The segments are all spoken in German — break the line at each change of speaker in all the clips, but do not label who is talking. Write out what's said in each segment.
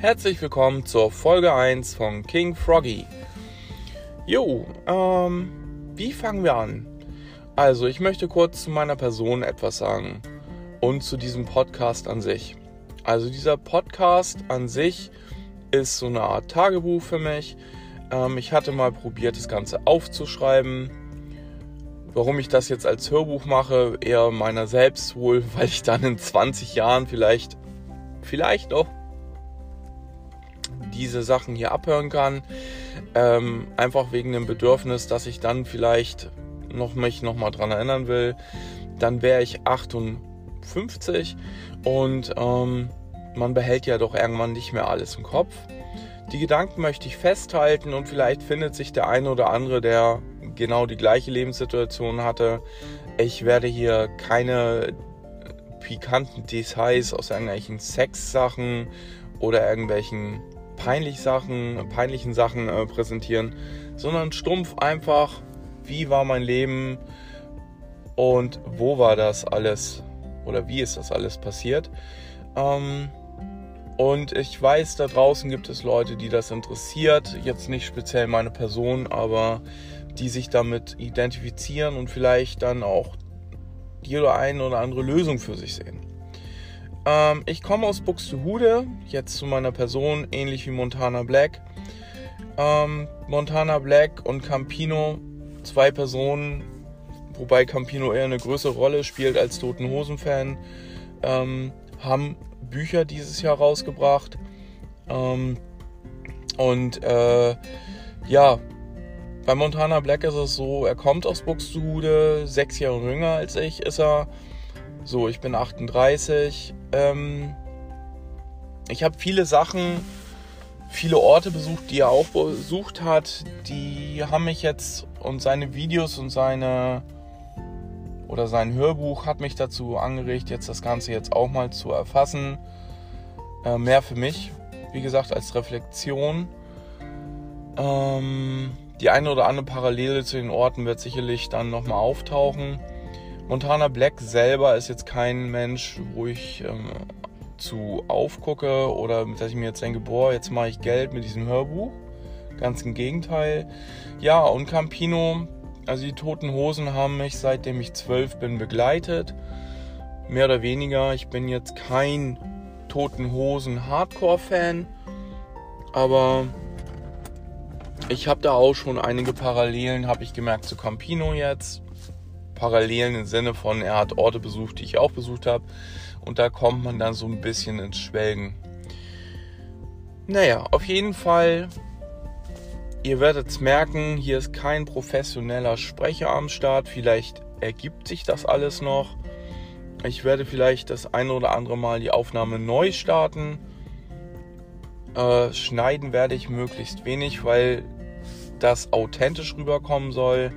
Herzlich willkommen zur Folge 1 von King Froggy. Wie fangen wir an? Also, ich möchte kurz zu meiner Person etwas sagen und zu diesem Podcast an sich. Also, dieser Podcast an sich ist so eine Art Tagebuch für mich. Ich hatte mal probiert, das Ganze aufzuschreiben. Warum ich das jetzt als Hörbuch mache, eher meiner selbst wohl, weil ich dann in 20 Jahren vielleicht noch diese Sachen hier abhören kann. Einfach wegen dem Bedürfnis, dass ich dann vielleicht mich noch mal dran erinnern will. Dann wäre ich 58 und man behält ja doch irgendwann nicht mehr alles im Kopf. Die Gedanken möchte ich festhalten und vielleicht findet sich der eine oder andere, der genau die gleiche Lebenssituation hatte. Ich werde hier keine pikanten Details aus irgendwelchen Sexsachen oder irgendwelchen peinlichen Sachen präsentieren, sondern stumpf einfach, wie war mein Leben und wo war das alles oder wie ist das alles passiert. Und ich weiß, da draußen gibt es Leute, die das interessiert, jetzt nicht speziell meine Person, aber die sich damit identifizieren und vielleicht dann auch die oder eine oder andere Lösung für sich sehen. Ich komme aus Buxtehude, jetzt zu meiner Person, ähnlich wie Montana Black. Montana Black und Campino, zwei Personen, wobei Campino eher eine größere Rolle spielt als Toten Hosen-Fan, haben Bücher dieses Jahr rausgebracht. Bei Montana Black ist es so, er kommt aus Buxtehude, 6 Jahre jünger als ich ist er. So, ich bin 38. Ich habe viele Orte besucht, die er auch besucht hat. Die haben mich jetzt und seine Videos und sein Hörbuch hat mich dazu angeregt, jetzt das Ganze jetzt auch mal zu erfassen. Mehr für mich, wie gesagt, als Reflexion. Die eine oder andere Parallele zu den Orten wird sicherlich dann nochmal auftauchen. Montana Black selber ist jetzt kein Mensch, wo ich zu aufgucke oder dass ich mir jetzt denke, jetzt mache ich Geld mit diesem Hörbuch. Ganz im Gegenteil. Ja, und Campino, also die Toten Hosen haben mich seitdem ich 12 bin begleitet. Mehr oder weniger. Ich bin jetzt kein Toten Hosen Hardcore-Fan, aber ich habe da auch schon einige Parallelen, habe ich gemerkt, zu Campino jetzt. Parallelen im Sinne von, er hat Orte besucht, die ich auch besucht habe. Und da kommt man dann so ein bisschen ins Schwelgen. Naja, auf jeden Fall, ihr werdet es merken, hier ist kein professioneller Sprecher am Start. Vielleicht ergibt sich das alles noch. Ich werde vielleicht das eine oder andere Mal die Aufnahme neu starten. Schneiden werde ich möglichst wenig, weil das authentisch rüberkommen soll.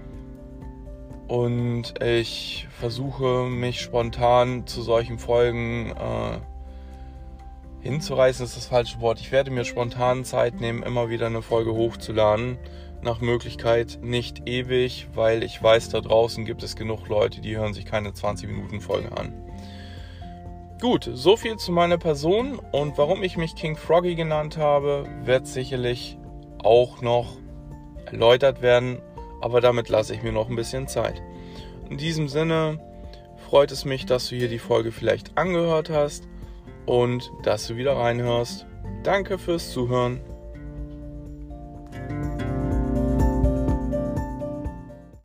Und ich versuche mich spontan zu solchen Folgen hinzureißen, ist das falsche Wort. Ich werde mir spontan Zeit nehmen, immer wieder eine Folge hochzuladen. Nach Möglichkeit nicht ewig, weil ich weiß, da draußen gibt es genug Leute, die hören sich keine 20-Minuten-Folge an. Gut, so viel zu meiner Person und warum ich mich King Froggy genannt habe, wird sicherlich auch noch erläutert werden. Aber damit lasse ich mir noch ein bisschen Zeit. In diesem Sinne freut es mich, dass du hier die Folge vielleicht angehört hast und dass du wieder reinhörst. Danke fürs Zuhören.